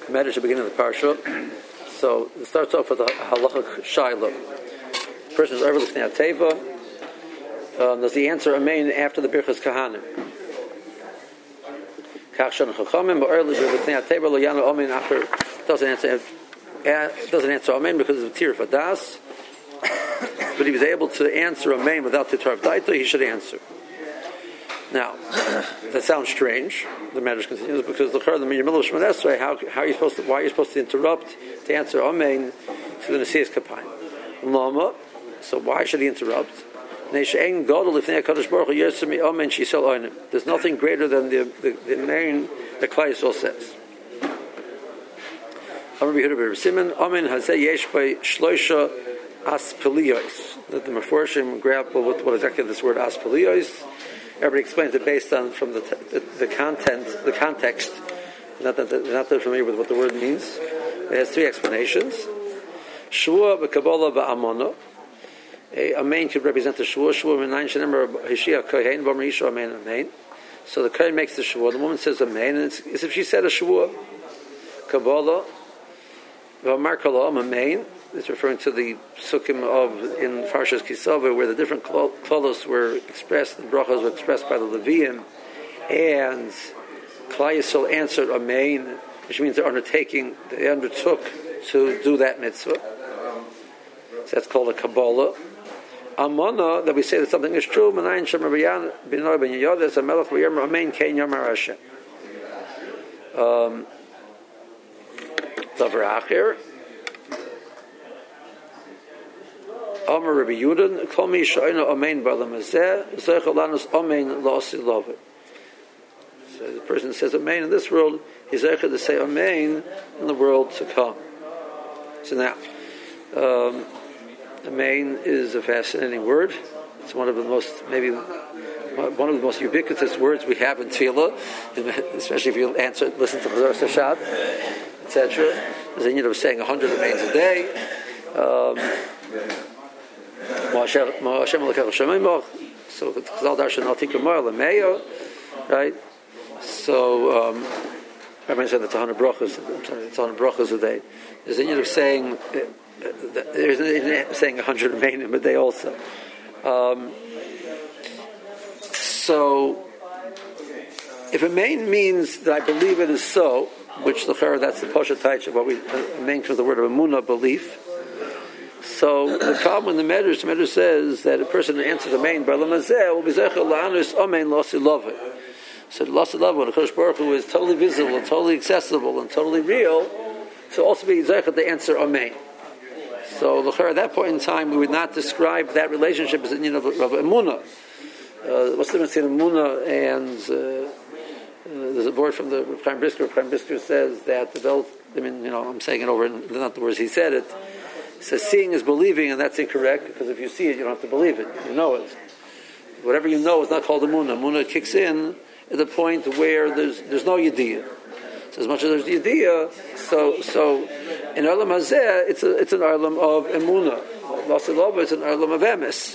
Medrash at the beginning of the parsha. So it starts off with a halachic shaila. The person is over listening at teva. Does the answer amen after the birchas kahanim? Kachshan chachamim, but early listening at teva lo yanu amen after doesn't answer amen because of the tir fadas. But he was able to answer amen without the tir daita. He should answer. Now, that sounds strange. The Medrash continues because the middle of Shemona Esrei, how are you supposed to? Why are you supposed to interrupt to answer Amen to the Nesias Kapayim? Lama. So why should he interrupt? There's nothing greater than the main the Klai Yisrael says. Amen hazeh yesh by shloisha aspeliyos. That the Meforshim grapple with what exactly this word aspeliyos. Everybody explains it based on from the context. Not that they're not familiar with what the word means. It has three explanations. Shvua b'Kabbalah ba'amona. Amen could represent the shvua. Shvua menayin shenemar hishia kohen v'amar yisho amen amen. So the kohen makes the shvua. The woman says amen, and it's as if she said a shvua. Kabbalah v'amar kolam amen. It's referring to the sukkim of in Parshas Kisava, where the different klolos were expressed, the brachos were expressed by the Leviim, and Klai Yisrael answered Amen, which means they undertook to do that mitzvah. So that's called a Kabbalah. Amana, that we say that something is true, Manayin Shem Rabbiyan B'noi Ben Yod, as a melech v'yom Amen Kein Yomar Hashem. Davar Acher. Amar Rabbi Yudin, Kol mi sha'ina amen b'alam hazeh, zeicha lanus amen la'asi love. So the person says amen in this world, he's zeicha to say amen in the world to come. So now, amen is a fascinating word. It's one of the most ubiquitous words we have in Tefillah, especially if you listen to Chazar Sashat, etc. There's a need of saying 100 amens a day. So right? So everyone said that's 100 brachos. I'm sorry, it's 100 brachos a day. There's a need of saying there's saying 100 amen a day also. So if amen means that I believe it is so, which that's the posha taich of what we amen from the word of emunah, belief. So the problem in the Medrash says that a person who answers Amen by Lamazeh will be Zechel La'anus Amen Losi Love. So Losi Love, when the Kodesh Baruch Hu is totally visible and totally accessible and totally real, so also be Zechel to answer Amen. So at that point in time, we would not describe that relationship as a union of Emunah. What's the difference between Emunah and there's a word from the Chaim Brisker. Chaim Brisker says that I'm saying it over, not the words he said it. It says seeing is believing, and that's incorrect, because if you see it, you don't have to believe it. You know it. Whatever you know is not called emunah. Emunah kicks in at the point where there's no yediyah. So as much as there's yediyah, so in Olam Hazeh, it's an Olam of emunah. Lasilova, it's an Olam of emes.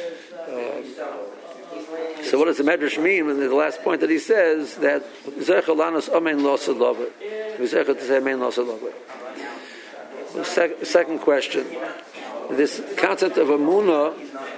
So what does the Medrash mean in the last point that he says that Zechel Lanos Amen Lasilova? Zechel to say Amen Lasilova. Second question. This concept of Amunah,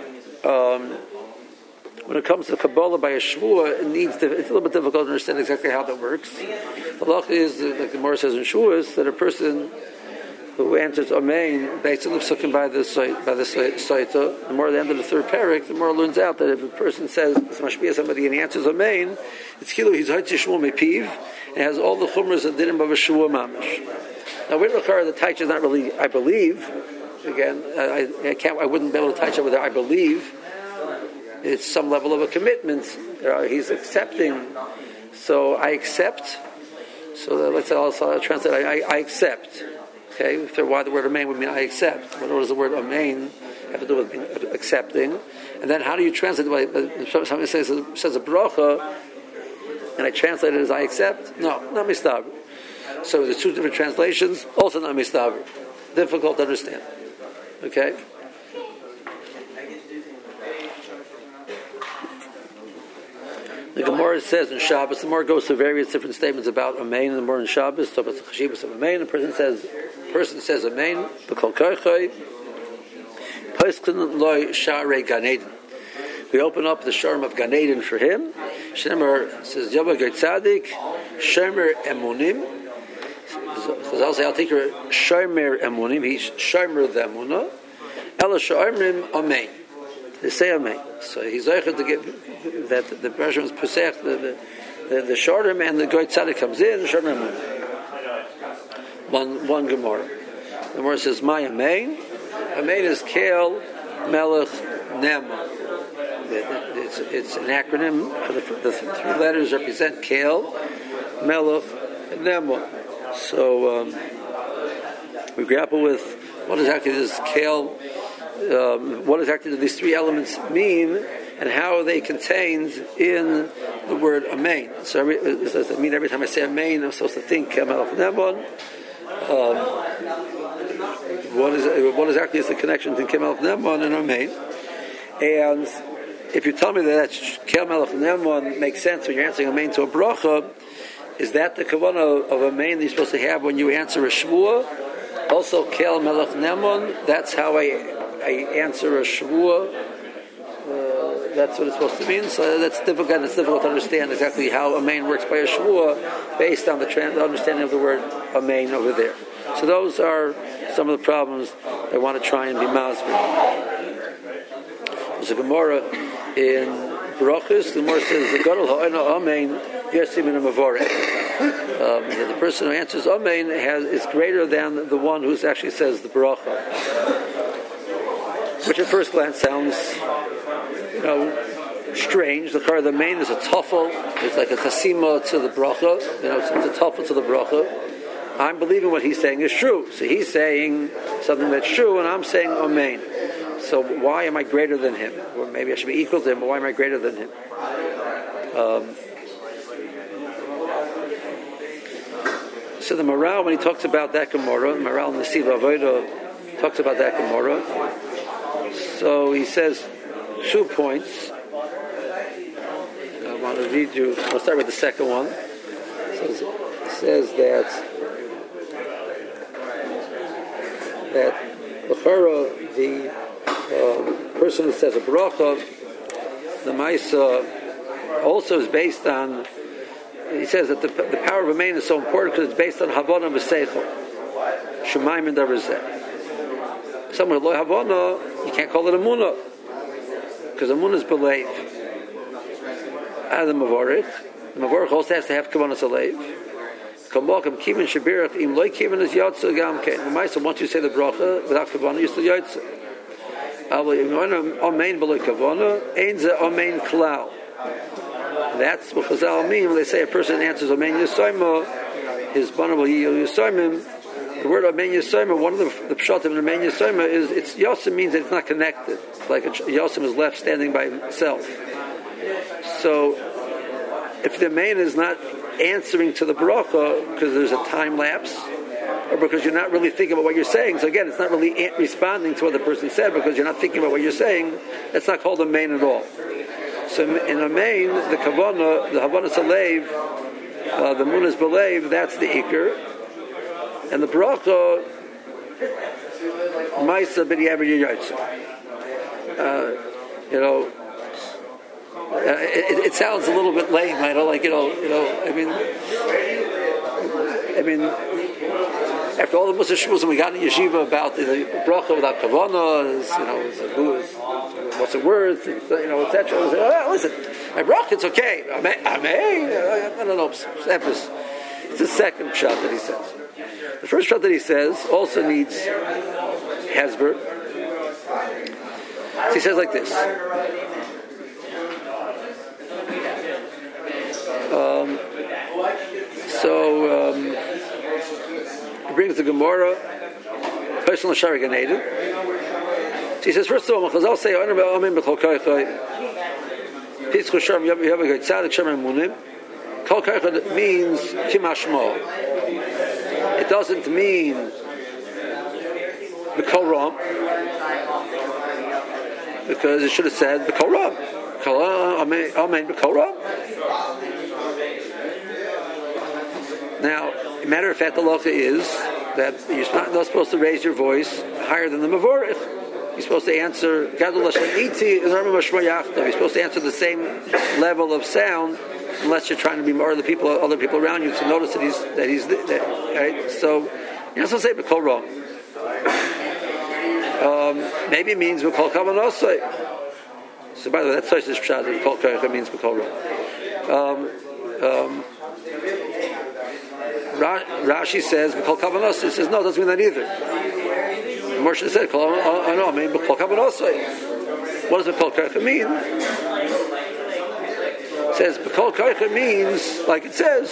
when it comes to Kabbalah by a Shvuah, it's a little bit difficult to understand exactly how that works. The law is, like the Gemara says in Shvuahs, that a person who answers Amen based on the psukim by the Saita, the more at the end of the third parak, the more it learns out that if a person says it's mashpia somebody and he answers Amen, it's kilu he's ha'itzi shmuah mepiv, and has all the chumras and dinim of a Shvuah mamish. Now, with the taich is not really I believe. Again, I wouldn't be able to taich whether I believe. It's some level of a commitment. He's accepting. So I accept. So let's say I'll translate. I accept. Okay. Why the word amen would mean I accept. What does the word amen have to do with accepting? And then how do you translate it? Somebody says a bracha, and I translate it as I accept. No, not mistab. So there's two different translations, also not mistaver. Difficult to understand. Okay? The Gemara says in Shabbos, the Gemara goes to various different statements about Amen in the morning Shabbos, so about the Chashivas of Amen. The person says Amen, B'kol Kochai, Poskin Loi Sharei Gan Eden. We open up the Sharm of Gan Eden for him. Shemer says, Yabba Geit Tzadik, Shemer Emunim. So I'll say, I'll take her Shemer Emunim, he's Shemer the Emunah. Ela Shemer Amen. They say Amen. So he's able to get that the person was Pesach, the Sharm and the Geit Tzadik comes in, Shemer Emunim. One Gemara. The Gemara says, My Amen. Amen is Kel Melech Nema. It's an acronym for the three letters represent Kel, Melech, and Nema. So we grapple with what exactly does Kel, what exactly do these three elements mean, and how are they contained in the word Amen. So does that mean every time I say Amen, I'm supposed to think Melech, Nema? What exactly is the connection between Melech, Nema and Amen? And if you tell me that Kel Melech Ne'eman makes sense when you're answering Amen to a bracha, is that the kavanah of Amen that you're supposed to have when you answer a shvuah? Also, Kel Melech Ne'eman, that's how I answer a shvuah. That's what it's supposed to mean. So that's difficult. It's difficult to understand exactly how Amen works by a shvuah based on the understanding of the word Amen over there. So those are some of the problems I want to try and be masber. There's a Gemara in Brachos. The Gemara says, "The Gadol ha'Oina Amen Yosim in a Mavorech." The person who answers Amen is greater than the one who actually says the bracha, which at first glance sounds, strange. The Amen is a tafel. It's like a chasima to the bracha. It's a tafel to the bracha. I'm believing what he's saying is true. So he's saying something that's true, and I'm saying Amen. So why am I greater than him? Or maybe I should be equal to him, but why am I greater than him? So the Maral, when he talks about that Gemara, Maral Nesiv Avodah talks about that Gemara. So he says 2 points. I want to read you. I'll start with the second one. It says that the person who says a bracha, the Maisa also is based on. He says that the power of Amen is so important because it's based on Havana v'Seichel, Shemaim and Darazeh. Someone with Lo Havana, you can't call it Amunah because Amunah is Belev. The Mavorich also has to have Kavanas Alev. Kamalkam Kivan Shabirach Im Loi Kivan is Yotza Gamke. The Maisa, once you say the bracha without Kavanah, you're still Yotza. Amen below Kavana, Ein Ze Amen Klal. That's what Chazal mean when they say a person answers Amen Yisayma, his Banabal Yisaymim. The word Amen Yisayma, one of the pshat of Amen Yisayma is it's Yosim means that it's not connected. It's like Yosim is left standing by himself. So if the Amen is not answering to the bracha because there's a time lapse, or because you're not really thinking about what you're saying. So again, it's not really responding to what the person said because you're not thinking about what you're saying. That's not called Amen at all. So in Amen, the Kavanah, the Havana Salev, the Munas Belev, that's the Iker. And the bracha, Maisa B'di'ever Yotza. It sounds a little bit lame. I don't like, I mean, after all the Musa Shmuz, and we got in yeshiva about the bracha without kavanah, what's it worth, etc. Listen, my bracha, it's okay. No. It's the second shot that he says. The first shot that he says also needs Hezber. So he says like this. He brings the Gemara, personal Shari Ganeden. So he says, first of all, Chazal say, Amen b'chol kochai, Pitzchu Sharm Yavagay Tzadik Sharm Emunim. Kol kochai means Kimashmo. It doesn't mean B'kol Ram, because it should have said B'kol Ram. Amen b'kol Ram. Now, matter of fact, the halacha is that you're not supposed to raise your voice higher than the mavorich. You're supposed to answer Gadol Hashem Iti and You're supposed to answer the same level of sound, unless you're trying to be more other people around you to notice that he's right. So you're not supposed to say B'kol Ra. Maybe it means B'kol Kavanosai. So by the way, that's such this pshat. B'kol Kavanosai means B'kol Ra. Rashi says B'kol Kavanosai. He says no, it doesn't mean that either. Moshe said, I mean B'kol Kavanosai. What does B'kol Kavanosai mean? It says B'kol Kavanosai means like it says.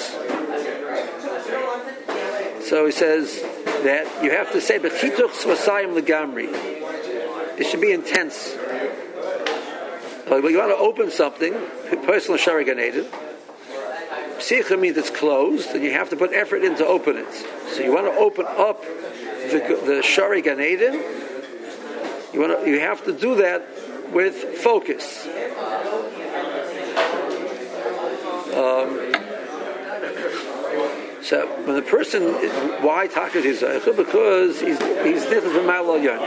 So he says that you have to say B'chituch Svasayim Legamri. It should be intense. When you want to open something, personal Shari Ganeden, Psicha means it's closed, and you have to put effort in to open it. So you want to open up the Shari Ganeden. You have to do that with focus. So when the person, why Taka is because he's nichnas b'mayla yon.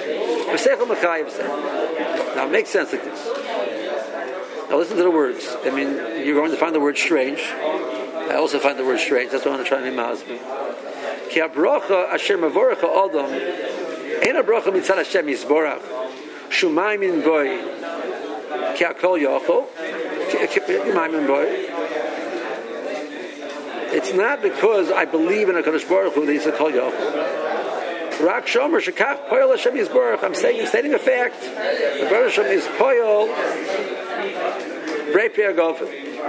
Now it makes sense like this. Now listen to the words. I mean, you're going to find the word strange. I also find the word strange. That's what I'm going to try to make mazbi. Ki habracha asher mavorecha adam ein habracha mitzad Hashem yisborach shumay min boy ki hakol yochol shumay min boy. It's not because I believe in a Kadosh Baruch Hu that he's a Kol Yochel. Rak Shomer Shekach Poyol Hashem Yisborach. I'm stating a fact. The Baruch Hashem is Poyol Brei Pei Gofen.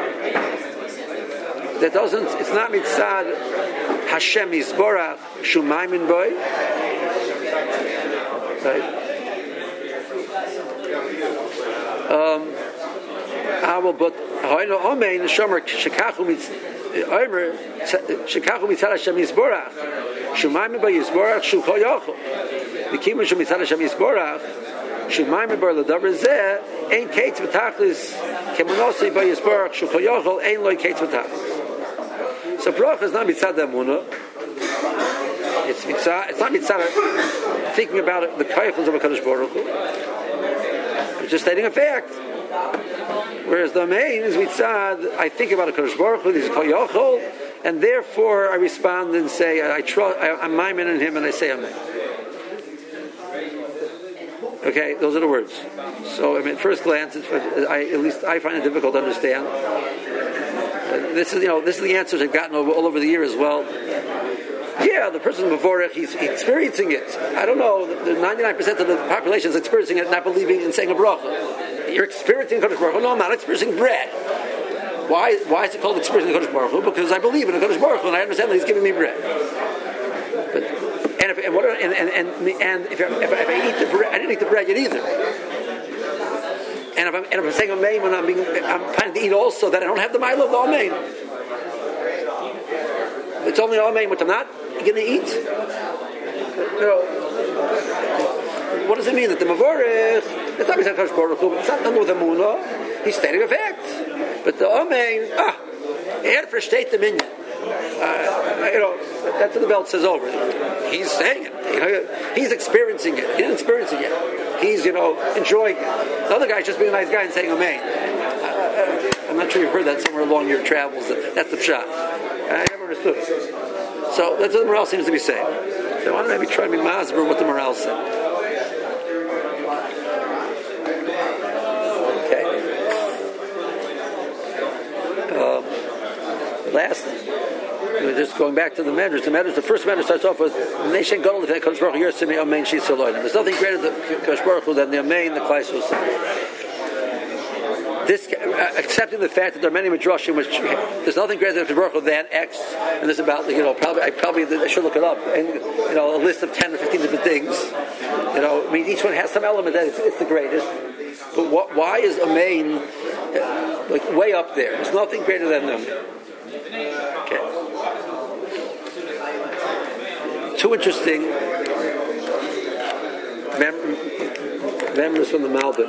That doesn't. It's not mitzad Hashem Yisborach Shumay Min Boy. Right. But Hoino Omein Shomer Shekachu Mitzad. Shekachu mitzad Hashem Yisborach Shumayim ba Yisborach Shu Kol Yochel V'kimu Shu mitzad Hashem Yisborach Shumayim ba L'davar Zeh Ein Keitz V'tachlis Kemonosei ba Yisborach Shu Kol Yochel Ein Loi Keitz V'tachlis. So bracha is not mitzad Emunah. It's not mitzad thinking about the kayachos of a Kadosh Baruch Hu. It's just stating a fact. Whereas the main is mitzad, I think about a Kadosh Baruch Hu, he's a Kol Yochel, and therefore I respond and say, I'm maimin in him, and I say amen. Okay, those are the words. So, I mean, at first glance, at least I find it difficult to understand. This is the answers I've gotten all over the year as well. Yeah, the person before it, he's experiencing it. I don't know, the 99% of the population is experiencing it, not believing in saying a bracha. You're experiencing Kodesh Baruch Hu. No, I'm not experiencing bread. Why is it called experiencing Kodesh Baruch Hu? Because I believe in a Kodesh Baruch Hu and I understand that he's giving me bread. If I eat the bread, I didn't eat the bread yet either. And if I'm saying amen when I'm planning to eat also, that I don't have the mile of the amen. It's only amen which I'm not going to eat. What does it mean that the mavorich? It's not Kodesh Baruch Hu. It's not done with Emunah. He's stating a fact. But the amen, versteht the minyan. That's what the belt says over. He's saying it. He's experiencing it. He didn't experience it yet. He's enjoying it. The other guy's just being a nice guy and saying amen. I'm not sure you've heard that somewhere along your travels. That's the pshat. I never understood it. So that's what the morale seems to be saying. So I want to maybe try to be masber what the morale said. Last, just going back to the medrash. The first medrash starts off with Nation Gadol L'fnei Kodesh Baruch Hu Yersimi Amen Shis Eloheinu. There's nothing greater than Kodesh Baruch Hu than the Amen, the Klaisos. This, accepting the fact that there are many midrashim which there's nothing greater than Kodesh Baruch Hu than X, and there's about I should look it up, and a list of 10 or 15 different things. I mean each one has some element that it's the greatest. But why is Amen way up there? There's nothing greater than them. Okay. Two interesting memories from the Malbim.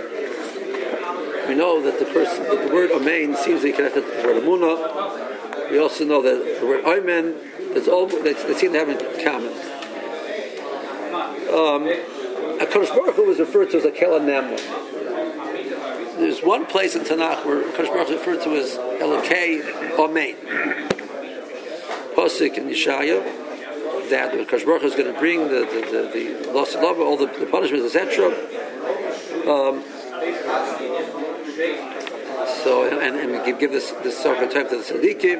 We know that the word Amen seems to be connected to the word Emunah. We also know that the word Oymen, they seem to have in common. HaKadosh Baruch Hu was referred to as a Kel Nemon. There's one place in Tanakh where HaKadosh Baruch Hu is referred to as Elokei Omein. Posik and Yeshaya, that HaKadosh Baruch Hu is going to bring the loss of love, all the punishments, etc. So and give this sort of time to the tzaddikim.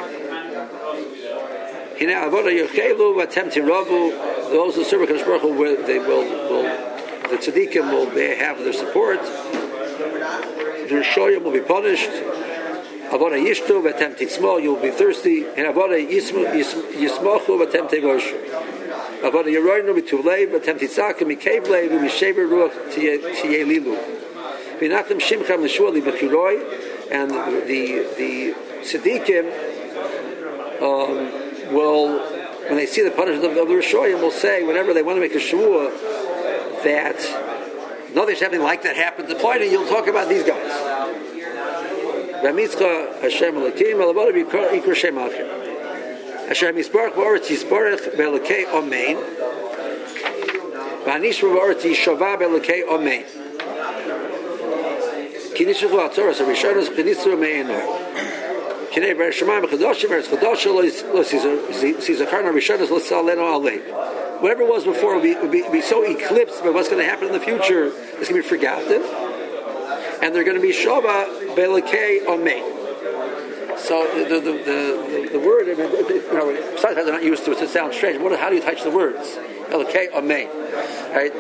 Hina avoda yochelu v'atemtim ravu. Those who serve HaKadosh Baruch Hu, they will the tzaddikim will have their support. The Rishoyim will be punished. Avoda yishtu v'atemtim tzmo. You will be thirsty. And avoda yismochu v'atemtim voshu. Avoda yeroynu v'tuvlei v'atemtim tzakim mikevlei v'mishever ruach tiyelilu. And the tzaddikim will, when they see the punishment of the Rishoyim, will say, whenever they want to make a shvuah, that nothing's happening like that happened. The point is, you'll talk about these guys. V'mitzcha Hashem Elokim, Elavada B'ikra Shem Achim. Hashem Yisbarach B'oretz Yisbarach B'elokei Omein. V'hanishma B'oretz Yishovah B'elokei Omein. Kinishu Torah, so Rishonos Kinishu Meinar. Kinei Ber Shemaim Chadoshim Eretz Chadoshim Lo Sizacharna Rishonos Lo Saleno Alei. Whatever it was before will be so eclipsed by what's going to happen in the future, it's going to be forgotten, and they're going to be Shova Belekei Omein. So the word, I mean, besides that they're not used to it, it sounds strange. How do you touch the words? Belekei Omein, right?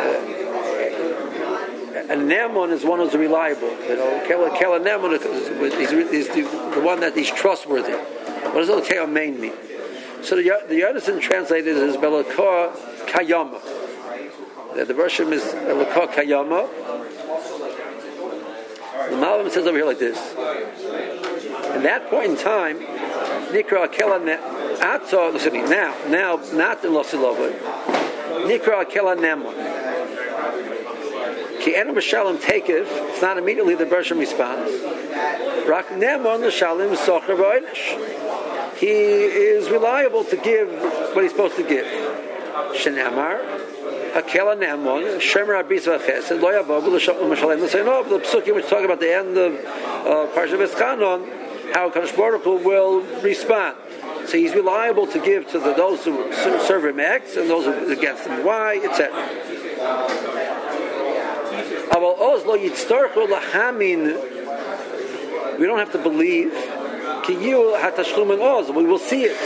And Nemon is one who's reliable. Kela Nemon is the one that is trustworthy. What does Elokei Omein mean? So the Yonason translated as Belokah Kayama. The version is Belokah Kayama. The Malvim says over here like this. At that point in time, Nikra Kela Ato. Listen to me now, not in Losilova. Nikra Kela Nemon. Ki enu b'shalom takev. It's not immediately the version responds. Rak Nemon l'shalom socher v'oinish. He is reliable to give what he's supposed to give. Shenamar, Hakela Nemon, Shemer Abis V'Chesed, Lo Yavov L'Mashalem L'Seinov. The psukim which talk about the end of Parshat V'Eschanon, how Kadosh Baruch Hu will respond. So he's reliable to give to those who serve him X and those who against him Y, etc. Aval Oz Lo Yitztorchu L'Hamin. We don't have to believe. We will see it.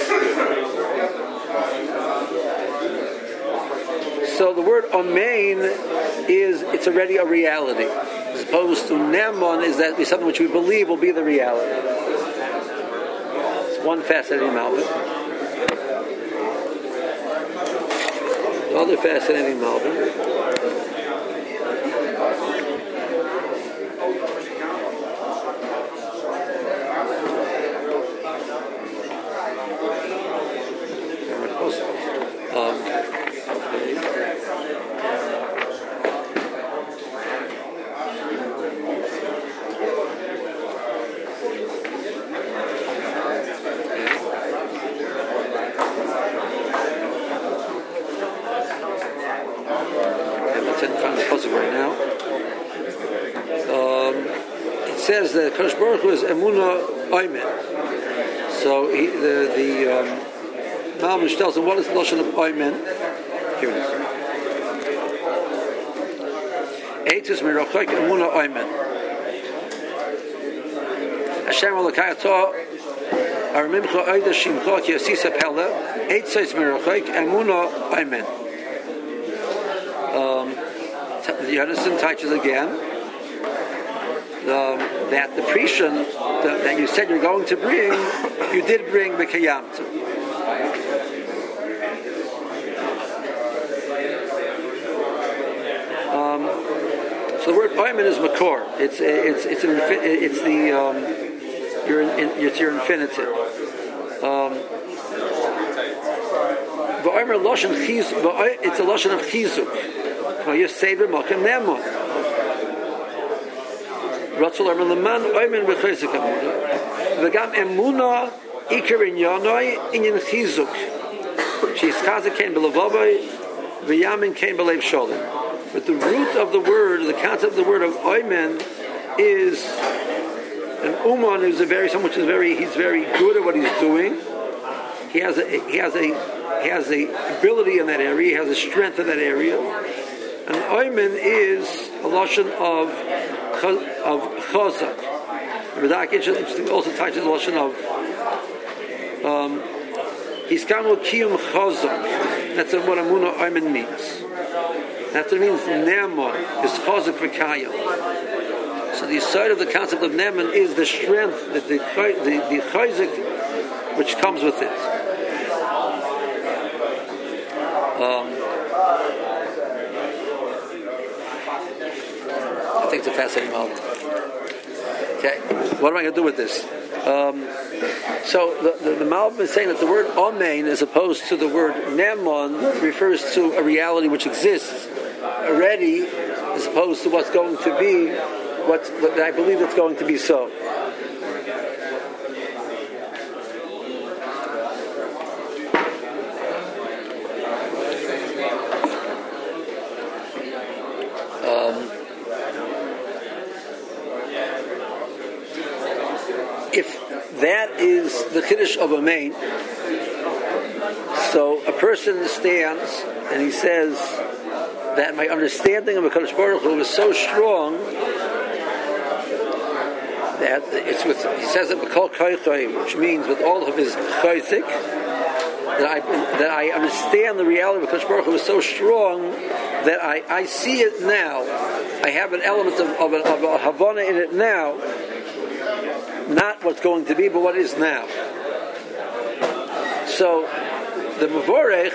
So the word Omein it's already a reality. As opposed to Nemon is that something which we believe will be the reality. It's one fascinating Malvin. The other fascinating Malvin. It says that Kadosh Baruch Hu is Emunah Oymen. So the Malbish tells him what is the lashon of Oymen. Here it is. Eitzis Mirachok Emunah Oymen. Hashem Elokai Ato Aramimcha Oida Shimcha Ki Asisa Pella Eitzis Mirachok Emunah Oymen. The Yonason touches again that the Prishan that you said you're going to bring, you did bring Mekayamtu. So the word Oymen is Makor. It's your infinitive. V'Omer Loshen Chizuk. It's a Loshen of Chizuk. You say the Mokem Nemon. Ratzul Arman Leman Oymen V'Chesek Emuna. V'Gam Emuna Iker in Yanoi, Inyan Chizuk. She's Chazak came Belavavai, V'yamin came Belev Sholim. But the root of the word, the concept of the word of Oymen is an Uman is someone which is he's very good at what he's doing. He has a ability in that area. He has a strength in that area. And Oymen is a lashon of chazak. Radak also touches the lashon of hiskamu kiyum chazak. That's what Amunah Oymen means. That's what it means. Ne'eman is chazak v'kayim. So the side of the concept of Ne'eman is the strength, the chazak which comes with it. I think it's a fascinating moment. Okay, what am I going to do with this? So the Malbim is saying that the word Omein, as opposed to the word Ne'eman, refers to a reality which exists already, as opposed to what's going to be, what I believe that's going to be so. If that is the Chiddush of a main, so a person stands and he says that my understanding of HaKadosh Baruch Hu is so strong that it's with, he says it b'kol koychai, which means with all of his chayzik, that I understand the reality of HaKadosh Baruch Hu is so strong that I see it now. I have an element of a Havana in it now. Not what's going to be, but what is now. So, the Mevorech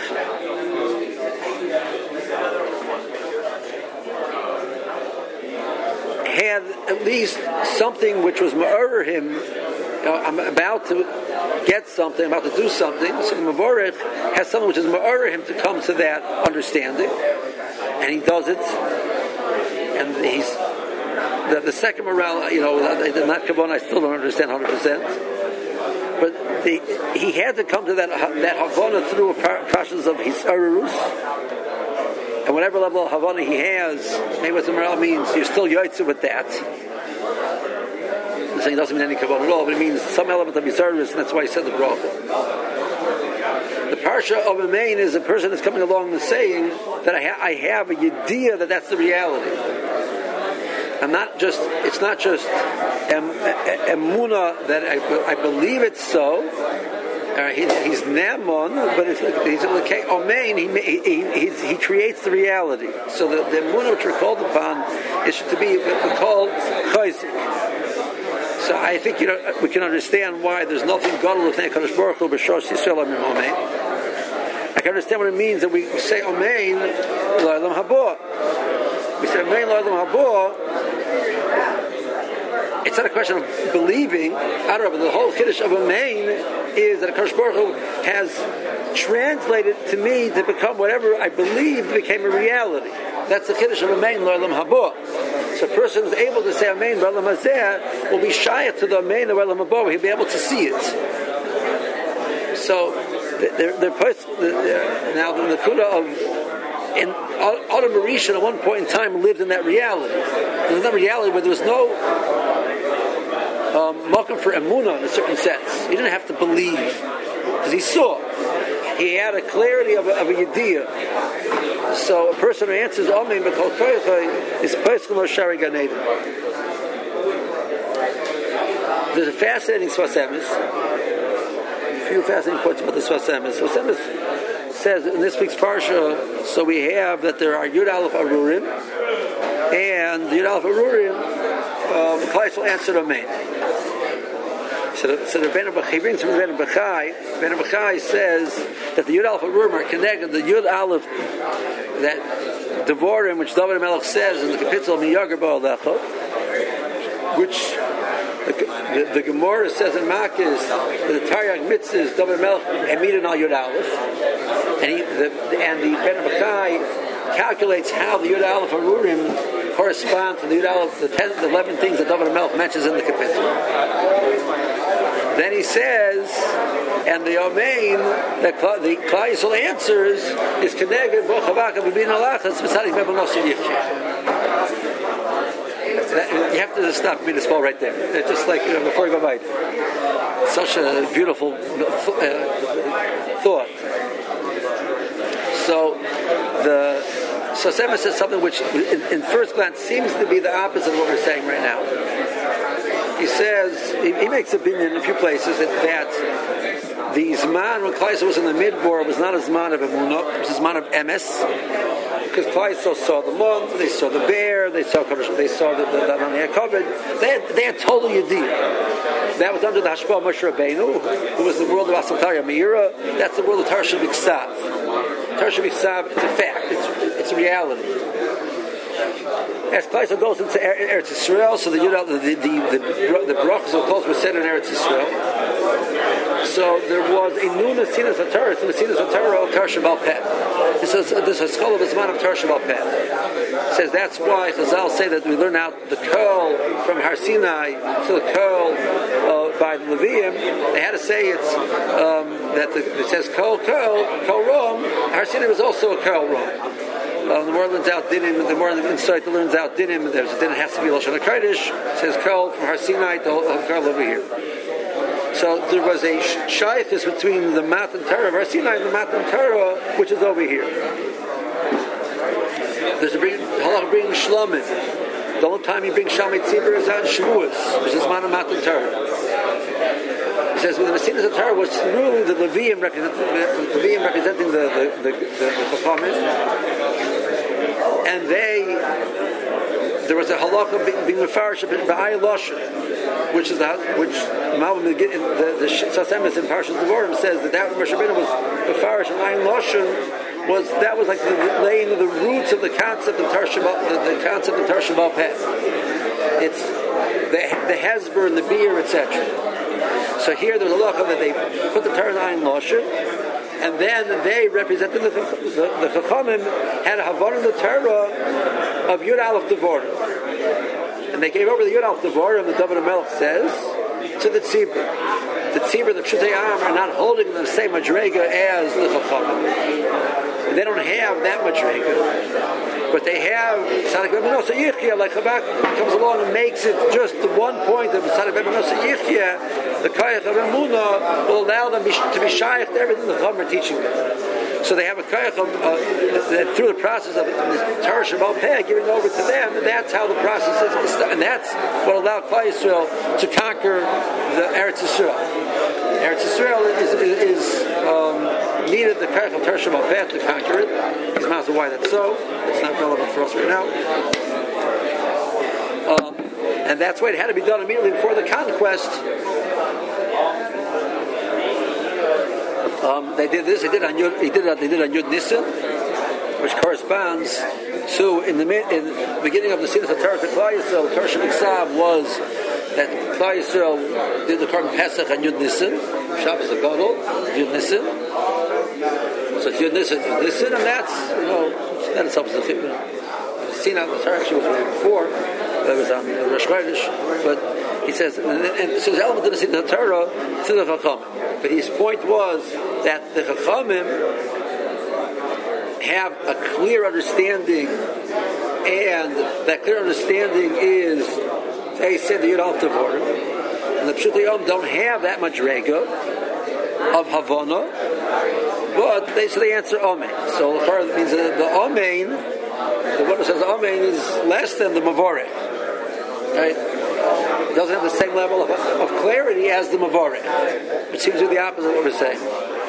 had at least something which was ma'arer him. I'm about to get something, I'm about to do something. So the Mevorech has something which is ma'arer him to come to that understanding, and he does it, and he's. The second morale, not Kavanah, I still don't understand 100%. But he had to come to that Havana through a process of his Arurus. And whatever level of Havana he has, maybe what the morale means, you're still Yoitze with that. So he doesn't mean any Kavanah at all, but it means some element of his Arurus, and that's why he said the bracha. The parsha of a main is a person that's coming along and saying that I have a idea that that's the reality. It's not just emuna that I believe it's so. He's Ne'eman, but he's Omein. He creates the reality. So the emuna which we're called upon is to be called chayzik. So I think we can understand why there's nothing gadol l'fnei Kadosh Baruch Hu b'shos Yisrael Amim Omein. I can understand what it means that we say Omein L'Olam Haba. We say Omein L'Olam Haba. It's not a question of believing. I don't know, but the whole Kiddush of a main is that HaKadosh Baruch Hu has translated to me to become whatever I believed became a reality. That's the Kiddush of a main, L'Olam Haba. So a person who's able to say a main, L'Olam Hazeh, will be shy to the main, L'Olam Haba, where he'll be able to see it. So, now the Nakuda of in Adam Rishon at one point in time lived in that reality. There was that reality where there was no Malcolm for Emunah in a certain sense. He didn't have to believe because he saw. He had a clarity of a Yediyah. So a person who answers Amen B'Kol Koyachai is Pesach Shari Gan Eden. There's a fascinating Sfas Emes. A few fascinating points about the Sfas Emes. Sfas Emes says in this week's parsha, so we have that there are Yud Aleph Arurim, and the Yud Aleph Arurim, Klais will answer Amen. So the Ben Bachai brings from the Ben Bachai. Ben Bachai says that the Yud Aleph Arurim are connected. The Yud Aleph, that Devorim, which David Melech says in the Kapitel Miyager Ba'alecha, which the Gemara says in Makis, the Taryag Mitzvahs, David Melech Hamidan al Yud Aleph, and the Ben Bachai calculates how the Yud Aleph Arurim correspond to the Yud Aleph, the 11 things that David Melech mentions in the Kapitel. Then he says, and the Amen that the Klal Yisrael answers is Keneged Bo Chavaka B'Bin Alachas B'Tzadik B'Banosu Yichya. You have to stop me to spell right there. It's just like before you go by. Such a beautiful thought. So the Sosema says something which, in first glance, seems to be the opposite of what we're saying right now. He says he makes opinion in a few places that the Zman when Klal Yisrael was in the Midbar was not a Zman of Emunah, it was a Zman of Emes. Because Klal Yisrael saw the monk, they saw the bear, they saw the Ananiah covered. They had total Yediyah. That was under the Hashpah of Moshe Rabbeinu, who was the world of Asal Meira. That's the world of Tarsha B'Ksav. Tarsha B'Ksav is a fact. It's a reality. As Klal Yisrael goes into Eretz Yisrael, so the brachos of Kol were said in Eretz Yisrael. So there was a new Nesinas HaTorah. It's the Nesinas HaTorah of Tarsha B'al Peh. This is a scholar of Zman of Tarsha B'al Peh. Says that's why Chazal say that we learn out the Kol from Har Sinai to the Kol by the Levium. They had to say it says Kol Rom. Har Sinai was also a Kol Rom. The more learns out Dinim, the more insight that learns out Dinim. There's a Din has to be Lashon HaKodesh. It says Kol from Har Sinai to Kol over here. So there was a shaykhis between the Matan Torah of Har Sinai and the Matan Torah, which is over here. There's a halach bringing Shlomim. The only time you bring Shalmei Tzibur is on Shavuos, which is Matan Torah. He says, when the Nesinas HaTorah was through the Levium representing the Chachamim, and there was a halacha being mefarish b'ayil lashon, which Malvin the Sasemis in Parshas Devarim says that Moshe Rabbeinu was mefarish and ayil lashon was like the laying of the roots of the concept of Tarsha B'al Peh. It's the Hezber and the beer, etc. So here there's a halacha that they put the Torah in ayil lashon. And then they represented the Chachamim had a Havan in the Torah of Yud Aleph Devarim. And they gave over the Yud Aleph Devarim, the David HaMelech says, to the Tzibur. The Tzibur, the Pshutei Am, are not holding the same Madrega as the Chachamim. They don't have that Madrega. But they have Tzadik B'Manosa Yichya, like Chabak comes along and makes it just the one point of Tzadik B'Manosa Yichya. The Kayach of Emunah will allow them to be shaykh to everything the Chacham are teaching them. So they have a Kayach that through the process of Tarsha B'al Peh giving over to them, and that's how the process is, and that's what allowed Klal Yisrael to conquer the Eretz Yisrael. Eretz Yisrael is needed the Kayach of Tarsha B'al Peh to conquer it. He's not why that's so. It's not relevant for us right now. And that's why it had to be done immediately before the conquest. They did this. They did on Yud Nisan, which corresponds to in the beginning of the Nesinas HaTorah to Klal Yisrael. Tarsha B'Ksav was that Klal Yisrael did the Korban Pesach on Yud Nisan, Shabbos HaGadol, Yud Nisan. So it's Yud Nisan, and that's that itself is the Sinai HaTorah actually was before. That was on Rosh Chodesh, but he says, and so there's an element of the Nesinas HaTorah to the Chachamim. But his point was that the Chachamim have a clear understanding, and that clear understanding is, they said the Yud Aleph Devarim, and the Pshutei Yom don't have that much rega of Havana, but they answer Amen. So it means that the Amen, the one who says Amen is less than the Mavorech. Right? It doesn't have the same level of clarity as the Mavorech, which seems to be the opposite of what we're saying.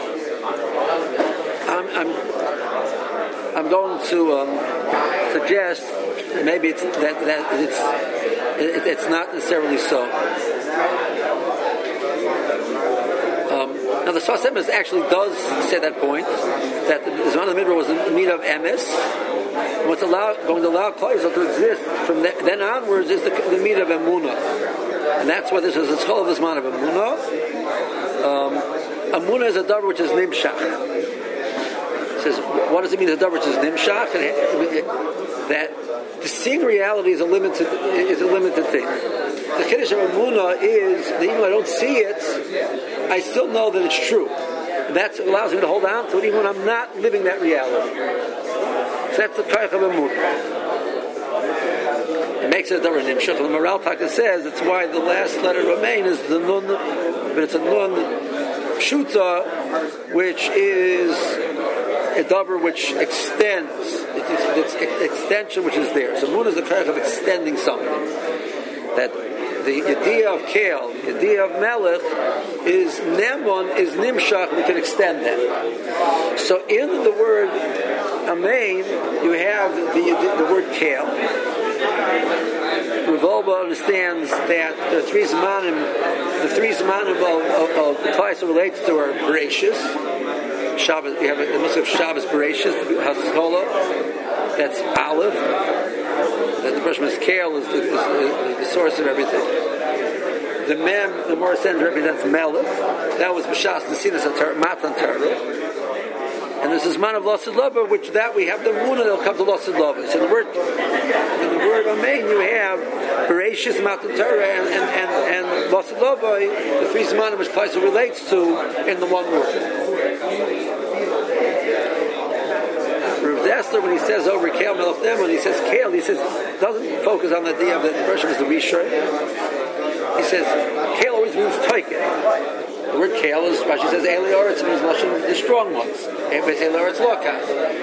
I'm going to suggest maybe it's it's not necessarily so. Now the Sfas Emes actually does say that point that the Zman of the Midbar was in need of Emes. What's going to allow Klal Yisrael to exist from then onwards is the meat of Emunah, and that's why this is the Schol of the Zman of Emunah. Emunah is a davar which is nimshach. says, what does it mean? The davar is nimshach, that the seeing reality is a limited thing. The chiddush of Emunah is that even though I don't see it, I still know that it's true. That allows me to hold on to it even when I'm not living that reality. So that's the koach of Emunah. It makes it a davar nimshach. The Maral Taka says it's why the last letter remain is the nun, but it's a nun pshuta, which is a davar which extends. It's extension which is there. So Emunah is the koach of extending something. That the idea of Kael, the idea of Melech, is Nemon, is Nimshach, we can extend that. So in the word Amen, you have the word Kael. Revolba understands that the three Zmanim of Klai relates to are Bereshis. Shabbos, you have a Musaf Shabbos Bereshis, Haskalah, that's Aleph. That the Bereshis Kael is the source of everything. The Mem, the more sense represents Melech. That was B'shas Nesinas Matan Torah. And there's this man of Lasid Lava, which that we have the Emunah that'll come to Lasid Lava. So in the word Amen, you have Bereshis, Matan Torah, and Lasid Lava, the three Zmanim which Klai relates to in the one word. Esther, when he says over Kael Melech Nemon, when he says Kael, he says doesn't focus on the idea of the person is the Rishon. He says Kael always means Toikef. The word Kael is, Rashi says Eli Oretz means the strong ones. Everybody says Eli Oretz Lokas.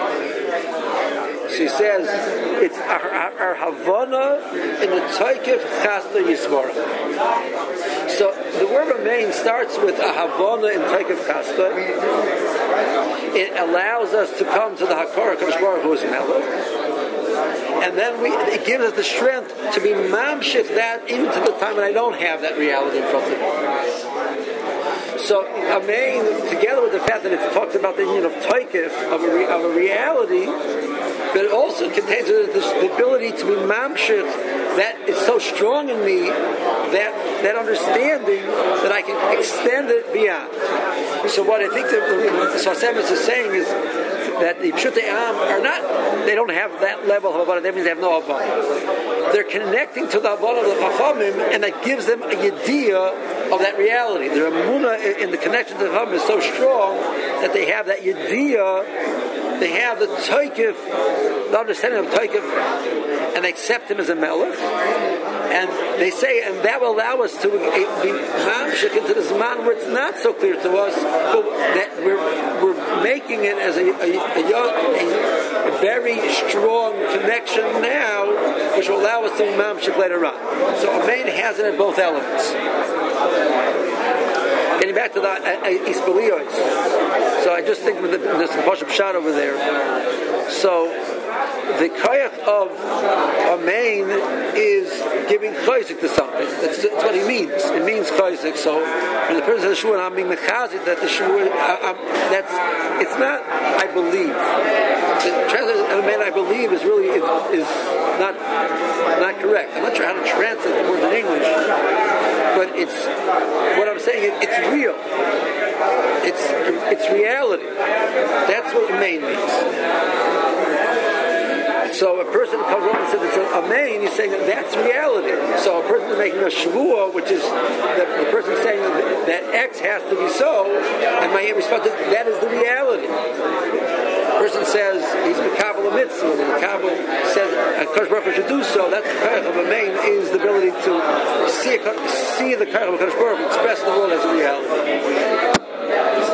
So he says it's our Havana in the Toikef Chasta Yisborah. So the word Amen starts with a Havana in Toikef Chasta. It allows us to come to the Hakara Kadosh Baruch Hu, who is Melech, and then it gives us the strength to be mamshich that even to the time when I don't have that reality in front of me. So Amen, together with the fact that it talks about the union of Toikef, of a reality, but it also contains the ability to be mamshich that is so strong in me, that understanding that I can extend it beyond. So what I think that Sasemis is saying is that the Pshutei Am are not, they don't have that level of Havana, that means they have no Havana. They're connecting to the Havana of the Chachamim, and that gives them a Yediyah of that reality. Their Emunah in the connection to the Chachamim is so strong that they have that Yediyah, they have the Toikef, the understanding of Toikef, and they accept him as a Melech. And they say, and that will allow us to be mamshik into this man where it's not so clear to us, but that we're making it as a very strong connection now, which will allow us to be mamshik later on. So Amen has it at both elements. Getting back to the Isbeliyos. So I just think there's some Pashup shot over there. So the koyach of Amen is giving chayzik to something. That's what he means. It means chayzik. So when the person says shua, I'm being mechazik that the shua, it's not I believe. The translation of Amen I believe is really is not correct. I'm not sure how to translate the word in English, but it's what I'm saying. It's real. It's reality. That's what Amen means. So a person comes along and says it's an Amen, he's saying that's reality. So a person is making a Shavua, which is the person saying that X has to be so, and my response is that is the reality. A person says he's Mekabel a mitzvah, and Mekabel says Kadosh Baruch Hu should do so. That's the koyach of Amen, is the ability to see the koyach of Kadosh Baruch Hu expressed in the world as a reality.